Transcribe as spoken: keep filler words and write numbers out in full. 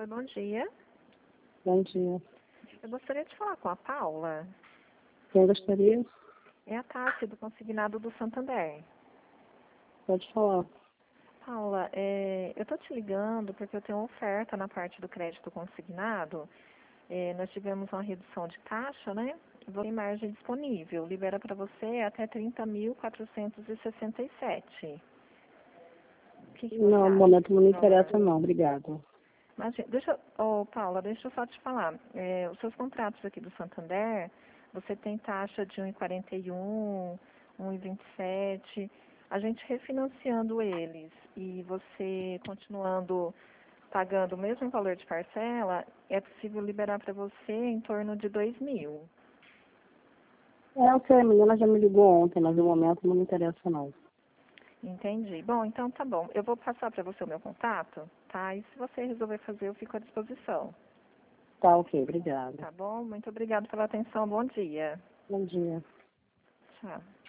Oi, bom dia. Bom dia. Eu gostaria de falar com a Paula. Quem gostaria? É a Tássia, do Consignado do Santander. Pode falar. Paula, é, eu estou te ligando porque eu tenho uma oferta na parte do crédito consignado. É, nós tivemos uma redução de taxa, né? Você tem margem disponível. Libera para você até trinta mil quatrocentos e sessenta e sete. O que, que você Não, no acha momento não me desse valor? interessa não, obrigado. Mas, deixa, oh, Paula, deixa eu só te falar. É, os seus contratos aqui do Santander, você tem taxa de um vírgula quarenta e um, um vírgula vinte e sete. A gente refinanciando eles e você continuando pagando o mesmo valor de parcela, é possível liberar para você em torno de dois mil. É, ok, a menina já me ligou ontem, mas no momento não me interessa não. Entendi. Bom, então tá bom. Eu vou passar para você o meu contato, tá? E se você resolver fazer, eu fico à disposição. Tá, ok, obrigada. Tá bom? Muito obrigada pela atenção. Bom dia. Bom dia. Tchau.